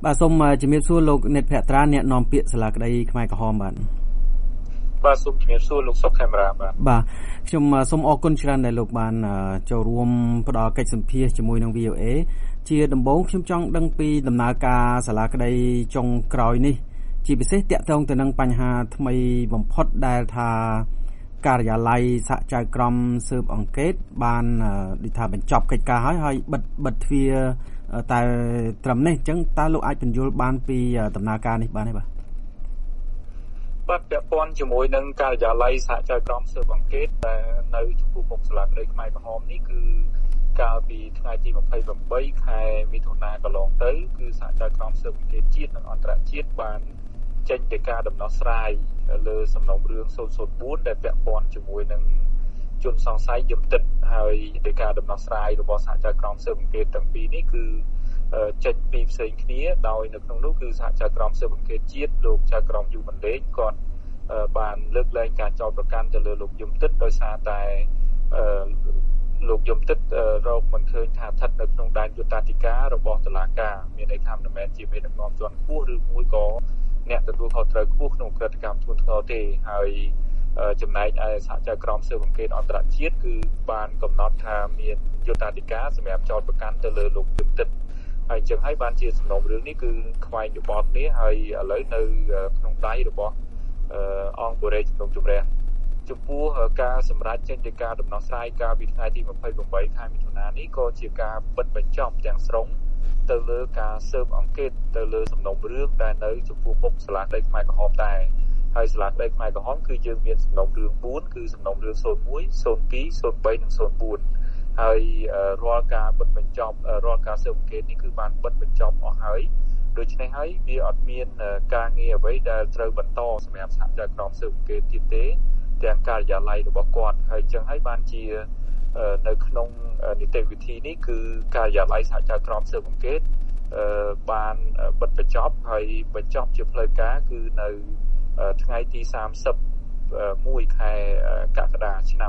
បាទសូមជំរាបសួរលោកនិតភត្រាអ្នកនាំពាក្យសាលាក្តីខ្មែរក្រហមបាទបាទសូមជំរាបសួរលោកសុកខេមរាបាទខ្ញុំសូមអរគុណច្រើនដែលលោកបានចូលរួមផ្ដល់កិច្ចសម្ភាសជាមួយនឹង VOA ជាដំបូងខ្ញុំចង់ដឹងពីដំណើរការសាលាក្តីចុងក្រោយនេះជាពិសេសតាក់ទងទៅនឹងបញ្ហាថ្មីបំផុតដែលថាការិយាល័យសហចៅក្រមស៊ើបអង្កេតបានដូចថាបញ្ចប់កិច្ចការហើយបិទទ្វារតែត្រឹមនេះអញ្ចឹងតើលោកអាចបញ្យល់បានពីដំណើរការនេះបានទេបាទពាក់ព័ន្ធជាមួយនឹងការិយាល័យសហចៅក្រមស៊ើបអង្កេតដែលនៅចំពោះមុខសាលាក្តីខ្មែរក្រហមនេះគឺកាលពីថ្ងៃទី28ខែមិថុនាកន្លងទៅគឺសហចៅក្រមស៊ើបអង្កេតជាតិនិងអន្តរជាតិបានចេញទៅការដំណោះស្រាយលើសំណុំរឿង004ដែលពាក់ព័ន្ធជាមួយនឹងជនសង្ស័យយមទិតហើយដោយការដំណោះស្រាយរបស់សហចៅក្រមស៊ើបអង្កេតទាំងពីរនេះគឺចេញពីផ្សេងគ្នាដោយនៅក្នុងនោះគឺសហចៅក្រមស៊ើបអង្កេតជាតិលោកចៅក្រមយូម៉ាន់លេងគាត់បានលើកលែងការចោទប្រកាន់ទៅលើលោកយមទិតដោយសារតែលោកយមទិតរកមិនឃើញថាស្ថិតនៅក្នុងដែនយុត្តាធិការរបស់តុលាការមានន័យថាមិនមែនជាមេដឹកនាំជាន់ខ្ពស់ឬមួយក៏អ្នកទទួលខុសត្រូវខ្ពស់ក្នុងក្រតិកម្មធ្ងន់ធ្ងរទេហើយចំណែកឯសហចៅក្រមស៊ើបអង្កេតអន្តរជាតិគឺបានកំណត់ថាមានយុត្តាធិការសម្រាប់ចោទប្រកាន់ទៅលើលោកយមទិតហើយអញ្ចឹងហើយបានជាសំណុំរឿងនេះគឺខ្វែងយោបល់គ្នាហើយឥឡូវនៅក្នុងដៃរបស់អង្គបរិយាជំនុំជម្រះចំពោះការសម្រេចចេញទៅការដំណោះស្រាយកាលពីថ្ងៃទី28ខែមិថុនានេះក៏ជាការបិទបញ្ចប់ទាំងស្រុងទៅលើការស៊ើបអង្កេតទៅលើសំណុំរឿងដែលនៅចំពោះមុខសាលាក្តីខ្មែរក្រហមដែរហើយសាលាក្តីខ្មែរក្រហមគឺយើងមានសំណុំរឿង4គឺសំណុំរឿង01 02 03និង04ហើយរាល់ការបិទបញ្ចប់រាល់ការស៊ើបអង្កេតនេះគឺបានបិទបញ្ចប់អស់ហើយដូច្នេះហើយវាអត់មានការងារអ្វីដែលត្រូវបន្តសម្រាប់សហចៅក្រមស៊ើបអង្កេតទៀតទេទាំងការិយាល័យរបស់គាត់ហើយអញ្ចឹងហើយបានជានៅក្នុងនីតិវិធីនេះគឺការិយាល័យសហចៅក្រមស៊ើបអង្កេតបានបិទបញ្ចប់ហើយបញ្ចប់ជាផ្លូវការគឺនៅថ្ងៃទី31ខែកក្កដាឆ្នាំ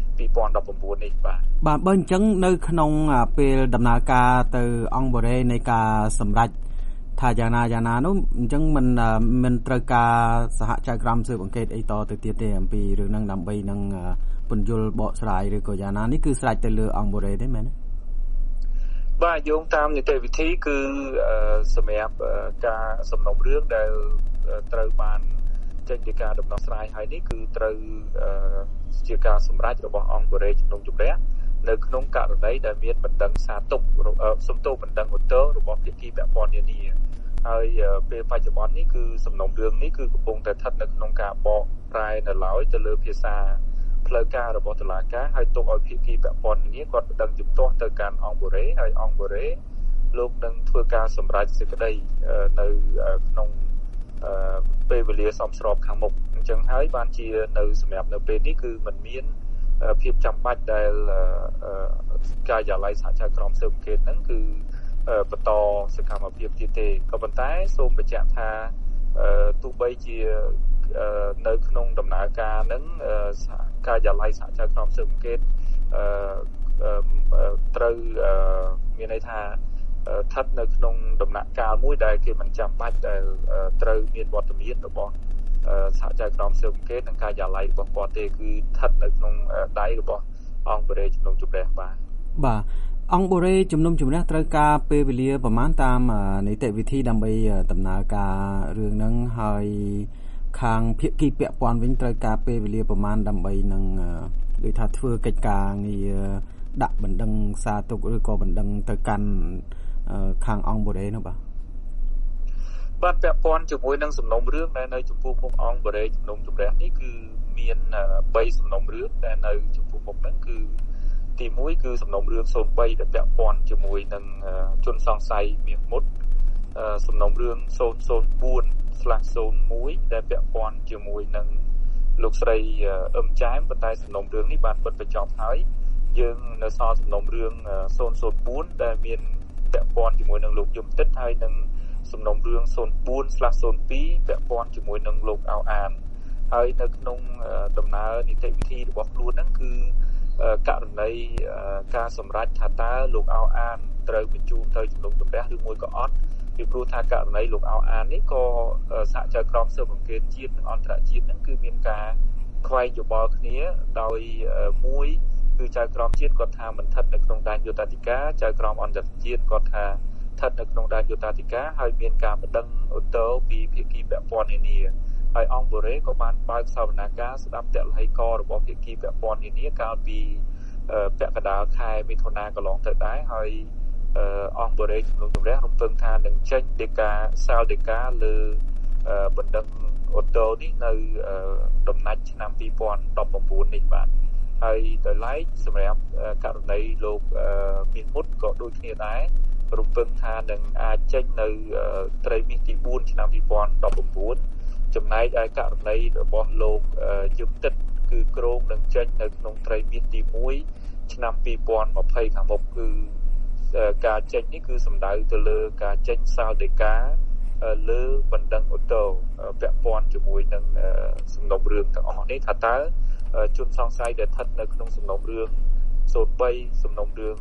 2019នេះបាទបើអញ្ចឹងនៅក្នុងពេលដំណើរការទៅអង្គបរិយានៃការសម្រេចថាយ៉ាងណានោះអញ្ចឹងមិនត្រូវការសហចៅក្រមស៊ើបអង្កេតអីតទៅទៀតទេអំពីរឿងហ្នឹងដើម្បីនឹងពន្យល់បកស្រាយឬក៏យ៉ាងណានេះគឺស្រេចទៅលើអង្គបរិយាទេមែនទេបាទយោងតាមនីតិវិធីគឺសម្រាប់ការសំណុំរឿងដែលត្រូវបានចេញពីការដំណោះស្រាយហើយនេះគឺត្រូវជាការសម្រេចរបស់អង្គបរិយាជំនុំជម្រះនៅក្នុងករណីដែលមានបណ្ដឹងសារទុកសំទោសបណ្ដឹងឧទ្ធររបស់ភាគីពាក់ព័ន្ធនានាហើយពេលបច្ចុប្បន្ននេះគឺសំណុំរឿងនេះគឺកំពុងតែស្ថិតនៅក្នុងការបកប្រែនៅឡើយទៅលើភាសាផ្លូវការរបស់តុលាការហើយទុកឲ្យភាគីពាក់ព័ន្ធនានាគាត់បណ្ដឹងជំទាស់ទៅកាន់អង្គបរិយាហើយអង្គបរិយាលោកនឹងធ្វើការសម្រេចសេចក្តីនៅក្នុងពេលវេលាសមស្របខាងមុខអញ្ចឹងហើយបានជានៅសម្រាប់នៅពេលនេះគឺมันមានភាពចាំបាច់ដែលការិយាល័យសហចៅក្រមស៊ើបអង្កេតហ្នឹងគឺបន្តសកម្មភាពទៀតទេក៏ប៉ុន្តែសូមបញ្ជាក់ថាទោះបីជានៅក្នុងដំណើរការហ្នឹងការិយាល័យសហចៅក្រមស៊ើបអង្កេតត្រូវមានន័យថាស្ថិតនៅក្នុងដំណាក់កាលមួយដែលគេមិនចាំបាច់ដែលត្រូវមានវត្តមានរបស់សហចៅក្រមស៊ើបអង្កេតនិងការិយាល័យរបស់គាត់ទេគឺស្ថិតនៅក្នុងដៃរបស់អង្គបរិយាជំនុំជម្រះបាទអង្គបរិយាជំនុំជម្រះត្រូវការពេលវេលាប្រមាណតាមនីតិវិធីដើម្បីដំណើរការរឿងហ្នឹងហើយខាងភាគីពាក់ព័ន្ធវិញត្រូវការពេលវេលាប្រមាណដើម្បីនឹងដូចថាធ្វើកិច្ចការងារដាក់បណ្ដឹងសារទុកឬក៏បណ្ដឹងទៅកាន់ខាងអង្គបរិយានោះបាទពាក់ព័ន្ធជាមួយនឹងសំណុំរឿងដែលនៅចំពោះមុខអង្គបរិយាជំនុំជម្រះនេះគឺមាន3សំណុំរឿងដែលនៅចំពោះមុខហ្នឹងគឺទី1គឺសំណុំរឿង03ដែលពាក់ព័ន្ធជាមួយនឹងជនសង្ស័យមាសមុតសំណុំរឿង004/01ដែលពាក់ព័ន្ធជាមួយនឹងលោកស្រីអឹមចាមប៉ុន្តែសំណុំរឿងនេះបានបិទបញ្ចប់ហើយយើងនៅសល់សំណុំរឿង004ដែលមានពាក់ព័ន្ធជាមួយនឹងលោកយមទិតហើយនឹងសំណុំរឿង04/02ពាក់ព័ន្ធជាមួយនឹងលោកអោអានហើយនៅក្នុងដំណើរនីតិវិធីរបស់ខ្លួនហ្នឹងគឺករណីការសម្រេចថាតើលោកអោអានត្រូវបញ្ជូនទៅជំនុំជម្រះឬមួយក៏អត់ពីព្រោះថាករណីលោកអោអាននេះក៏សហចៅក្រមស៊ើបអង្កេតជាតិនិងអន្តរជាតិហ្នឹងគឺមានការខ្វែងយោបល់គ្នាដោយមួយគឺចៅក្រមជាតិគាត់ថាមិនស្ថិតនៅក្នុងដែនយុត្តិធម៌ចៅក្រមអន្តរជាតិគាត់ថាស្ថិតនៅក្នុងដែនយុត្តិធម៌ហើយមានការបណ្ដឹងឧទ្ធរពីភាគីពាក់ព័ន្ធនានាហើយអង្គបូរេក៏បានបើកសវនាការស្ដាប់ទឡ្ហីករណ៍របស់ភាគីពាក់ព័ន្ធនានាកាលពីពាក់កណ្ដាលខែមិថុនាកន្លងទៅដែរហើយអង្គបូរេជំនុំជម្រះរំពឹងថានឹងចេញដីកាសាលដីកាលើបណ្ដឹងឧទ្ធរនេះនៅដំណាច់ឆ្នាំ2019នេះបាទហើយដោយឡែកសម្រាប់ករណីលោកមានមុតក៏ដូចគ្នាដែររំពឹងថានឹងអាចចេញនៅត្រីមាសទី4ឆ្នាំ2019ចំណែកឯករណីរបស់លោកយឹមទឹកគឺគ្រោងនឹងចេញនៅក្នុងត្រីមាសទី1ឆ្នាំ2020ខាងមុខគឺការចេញនេះគឺសំដៅទៅលើការចេញសាលដីកាលើបណ្ដឹងឧទ្ធរពាក់ព័ន្ធជាមួយនឹងសំណុំរឿងទាំងអស់នេះថាតើជនសង្ស័យដែលស្ថិតនៅក្នុងសំណុំរឿង03សំណុំរឿង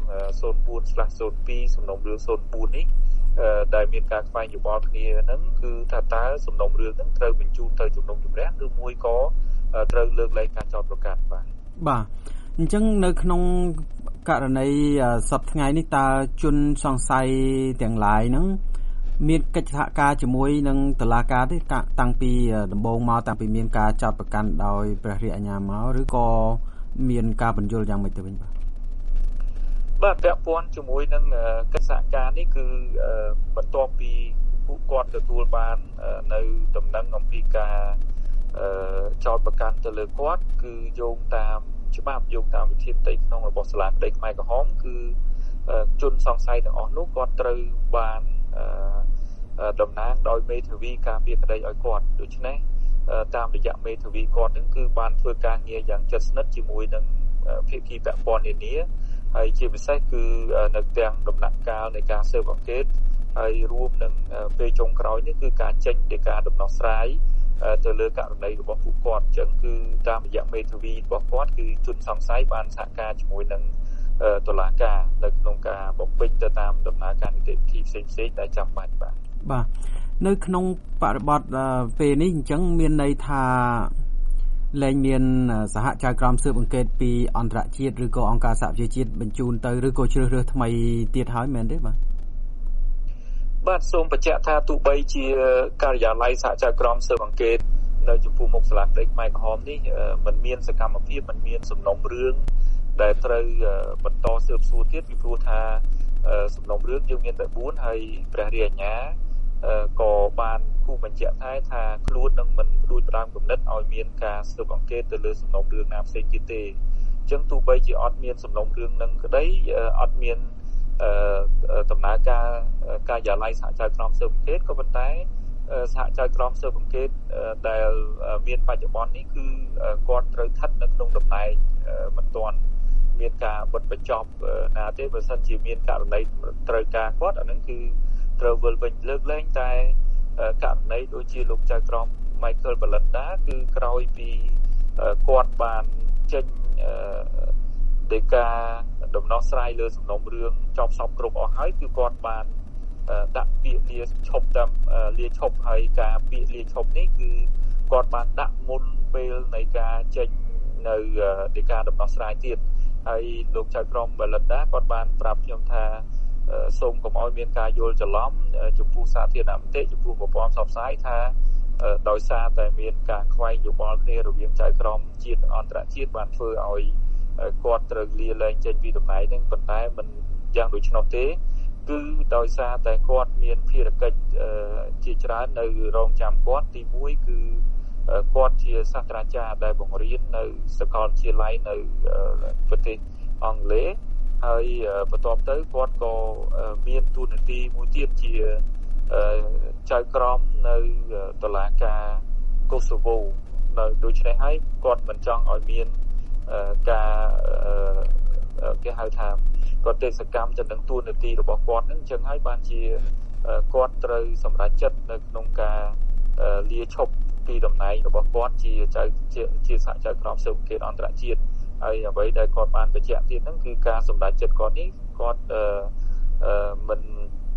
04/02សំណុំរឿង04នេះដែលមានការខ្វែងយោបល់គ្នាហ្នឹងគឺថាតើសំណុំរឿងហ្នឹងត្រូវបញ្ជូនទៅជំនុំជម្រះឬមួយក៏ត្រូវលើកលែងការចោទប្រកាន់បាទអញ្ចឹងនៅក្នុងករណីសប្តាហ៍ថ្ងៃនេះតើជនសង្ស័យទាំងឡាយហ្នឹងមានកិច្ចសហការជាមួយនឹងតុលាការទេតាំងពីដំបូងមកតាំងពីមានការចោទប្រកាន់ដោយព្រះរាជអាជ្ញាមកឬក៏មានការបញ្យល់យ៉ាងម៉េចទៅវិញបាទពាក់ព័ន្ធជាមួយនឹងកិច្ចសហការនេះគឺបន្ទាប់ពីពួកគាត់ទទួលបាននៅដំណឹងអំពីការចោទប្រកាន់ទៅលើគាត់គឺយោងតាមច្បាប់យោងតាមវិធានផ្ទៃក្នុងរបស់សាលាក្តីខ្មែរក្រហមគឺជនសង្ស័យទាំងអស់នោះគាត់ត្រូវបានតំណាងដោយមេធាវីការពារក្តីឲ្យគាត់ដូច្នេះតាមរយៈមេធាវីគាត់នឹងគឺបានធ្វើការងារយ៉ាងជិតស្និទ្ធជាមួយនឹងភាគីពាក់ព័ន្ធនានាហើយជាពិសេសគឺនៅទាំងដំណាក់កាលនៃការស៊ើបអង្កេតហើយរួមនឹងពេលចុងក្រោយនេះគឺការចេញដីកាដំណោះស្រាយទៅលើករណីរបស់ពួកគាត់អញ្ចឹងគឺតាមរយៈមេធាវីរបស់គាត់គឺជនសង្ស័យបានសហការជាមួយនឹងតុលាការនៅក្នុងការបំពេញទៅតាមដំណើរការនីតិវិធីផ្សេងៗដែលចាំបាច់បាទនៅក្នុងបរិបទពេលនេះអញ្ចឹងមានន័យថាលែងមានសហចៅក្រមស៊ើបអង្កេតពីអន្តរជាតិឬក៏អង្គការសហប្រជាជាតិបញ្ជូនទៅឬក៏ជ្រើសរើសថ្មីទៀតហើយមែនទេបាទសូមបញ្ជាក់ថាទោះបីជាការិយាល័យសហចៅក្រមស៊ើបអង្កេតនៅចំពោះមុខសាលាក្តីខ្មែរក្រហមនេះมันមានសកម្មភាពมันមានសំណុំរឿងដែលត្រូវបន្តស៊ើបសួរទៀតពីព្រោះថាសំណុំរឿងយើងមានតែ4ហើយព្រះរាជអាជ្ញាក៏បានគូបញ្ជាក់ថាខ្លួននឹងមិនផ្ដួចផ្ដើមគំនិតឲ្យមានការស៊ើបអង្កេតទៅលើសំណុំរឿងណាផ្សេងទៀតទេអញ្ចឹងទោះបីជាអត់មានសំណុំរឿងនឹងក្តីអត់មានដំណើរការការិយាល័យសហចៅក្រមស៊ើបអង្កេតក៏ប៉ុន្តែសហចៅក្រមស៊ើបអង្កេតដែលមានបច្ចុប្បន្ននេះគឺគាត់ត្រូវស្ថិតនៅក្នុងតំណែងមិនទាន់មានការបិទបញ្ចប់ណាទេបើសិនជាមានករណីត្រូវការគាត់អានឹងគឺត្រូវវិលវិញលើកលែងតែករណីដូចជាលោកចៅក្រម Michael Belinda គឺក្រោយពីគាត់បានចេញដីកាដំណោះស្រាយលើសំណុំរឿងចប់សពគ្រប់អស់ហើយគឺគាត់បានដាក់ពាក្យលាឈប់តាមលាឈប់ហើយការពាក្យលាឈប់នេះគឺគាត់បានដាក់មុនពេលនៃការចេញនៅដីកាដំណោះស្រាយទៀតហើយលោកចៅក្រម Belinda គាត់បានប្រាប់ខ្ញុំថាសូមកុំឲ្យមានការយល់ច្រឡំចំពោះសាធារណមតិចំពោះប្រព័ន្ធផ្សព្វផ្សាយថាដោយសារតែមានការខ្វែងយោបល់គ្នារវាងចៅក្រមជាតិនិងអន្តរជាតិបានធ្វើឲ្យគាត់ត្រូវលាលែងចេញពីតំណែងហ្នឹងប៉ុន្តែមិនយ៉ាងដូច្នោះទេគឺដោយសារតែគាត់មានភារកិច្ចជាច្រើននៅរងចាំគាត់ទី1គឺគាត់ជាសាស្ត្រាចារ្យដែលបង្រៀននៅសាកលវិទ្យាល័យនៅប្រទេសអង់គ្លេសហើយបន្ទាប់ទៅគាត់ក៏មានតួនាទីមួយទៀតជាចៅក្រមនៅតុលាការកូសូវូនៅដូច្នេះហើយគាត់មិនចង់ឲ្យមានការគេហៅថាគាត់ទេសកម្មទៅនឹងតួនាទីរបស់គាត់ហ្នឹងអញ្ចឹងហើយបានជាគាត់ត្រូវសម្រេចចិត្តនៅក្នុងការលាឈប់ពីតំណែងរបស់គាត់ជាសហចៅក្រមស៊ើបអង្កេតអន្តរជាតិហើយអ្វីដែលគាត់បានបញ្ជាក់ទៀតហ្នឹងគឺការសម្រេចចិត្តគាត់នេះគាត់មិន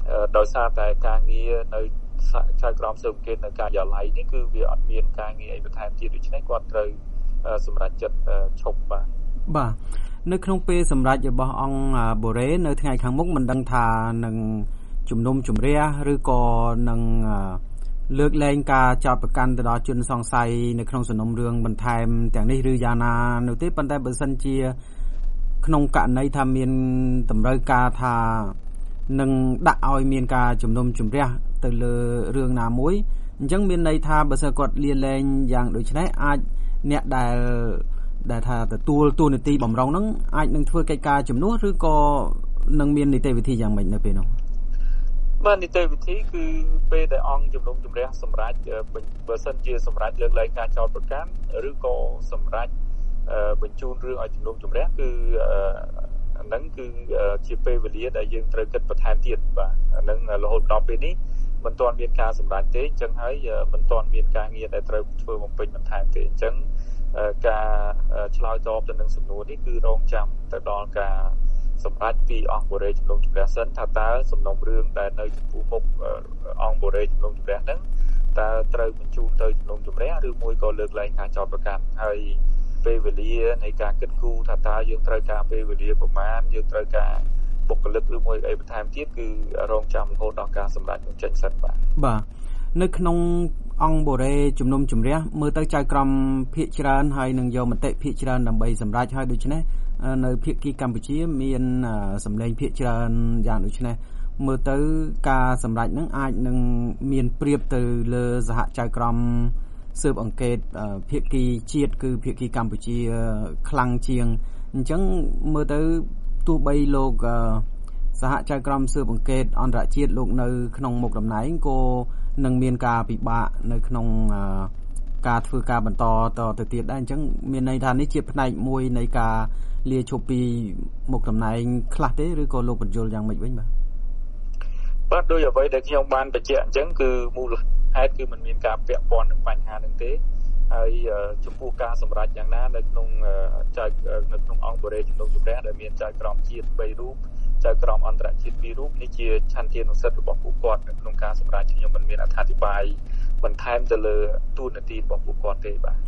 ដោយសារតែការងារនៅចៅក្រមស៊ើបអង្កេតនៅការិយាល័យនេះគឺវាអត់មានការងារអីបន្ថែមទៀតដូច្នេះគាត់ត្រូវសម្រេចចិត្តឈប់បាទនៅក្នុងពេលសម្រេចរបស់អង្គបូរ៉េនៅថ្ងៃខាងមុខមិនដឹងថានឹងជំនុំជម្រះឬក៏នឹងលើកលែងការចោទប្រកាន់ទៅដល់ជនសង្ស័យនៅក្នុងសំណុំរឿងបន្ថែមទាំងនេះឬយ៉ាងណានោះទេប៉ុន្តែបើសិនជាក្នុងករណីថាមានតម្រូវការថានឹងដាក់ឲ្យមានការជំនុំជម្រះទៅលើរឿងណាមួយអញ្ចឹងមានន័យថាបើសិនគាត់លាលែងយ៉ាងដូចនេះអាចអ្នកដែលថាទទួលតួនាទីបំរុងហ្នឹងអាចនឹងធ្វើកិច្ចការជំនួសឬក៏នឹងមាននីតិវិធីយ៉ាងម៉េចនៅពេលនោះបាទនីតិវិធីគឺពេលដែលអង្គជំនុំជម្រះសម្រាប់បើសិនជាសម្រាប់លើកលែងការចោទប្រកាន់ឬក៏សម្រាប់បញ្ជូនរឿងឲ្យជំនុំជម្រះគឺហ្នឹងគឺជាពេលវេលាដែលយើងត្រូវគិតបន្ថែមទៀតបាទហ្នឹងរហូតដល់ពេលនេះមិនទាន់មានការសម្រេចទេអញ្ចឹងហើយមិនទាន់មានការងារដែលត្រូវធ្វើបំពេញបន្ថែមទេអញ្ចឹងការឆ្លើយតបទៅនឹងសំណួរនេះគឺរងចាំទៅដល់ការសម្រេចពីអង្គបូរ៉េជំនុំជម្រះសិនថាតើសំណុំរឿងដែលនៅចំពោះមុខអង្គបូរ៉េជំនុំជម្រះហ្នឹងតើត្រូវបញ្ជូនទៅជំនុំជម្រះឬមួយក៏លើកលែងការចោទប្រកាន់ហើយពេលវេលានៃការគិតគូរថាតើយើងត្រូវការពេលវេលាប្រមាណយើងត្រូវការបុគ្គលិកឬមួយអីបន្ថែមទៀតគឺរងចាំរហូតដល់ការសម្រេចបញ្ចេញសិនបាទនៅក្នុងអង្គបូរ៉េជំនុំជម្រះមើលទៅចៅក្រមភាគច្រើនហើយនឹងយកមតិភាគច្រើនដើម្បីសម្រេចហើយដូច្នេះនៅភាគីកម្ពុជាមានសម្លេងភាគច្រើនយ៉ាងដូចនេះមើលទៅការសម្រេចនឹងអាចនឹងមានប្រៀបទៅលើសហចៅក្រមស៊ើបអង្កេតភាគីជាតិគឺភាគីកម្ពុជាខ្លាំងជាងអញ្ចឹងមើលទៅទោះបីលោកសហចៅក្រមស៊ើបអង្កេតអន្តរជាតិលោកនៅក្នុងមុខតំណែងក៏នឹងមានការពិបាកនៅក្នុងការធ្វើការបន្តទៅទៀតដែរអញ្ចឹងមានន័យថានេះជាផ្នែកមួយនៃការលាឈប់ពីមុខតំណែងខ្លះទេឬក៏លោកបញ្យល់យ៉ាងម៉េចវិញបាទដោយអ្វីដែលខ្ញុំបានបញ្ជាក់អញ្ចឹងគឺមូលហេតុគឺมันមានការពាក់ព័ន្ធនឹងបញ្ហាហ្នឹងទេហើយចំពោះការសម្រេចយ៉ាងណានៅក្នុងអង្គបូរ៉េជំនុំជម្រះដែលមានចៅក្រមជាតិ3រូបចៅក្រមអន្តរជាតិ2រូបនេះជាឆន្ទានុសិទ្ធិរបស់ពួកគាត់នៅក្នុងការសម្រេចខ្ញុំមិនមានអត្ថាធិប្បាយបន្ថែមទៅលើទូនាទីរបស់ពួកគាត់ទេបាទ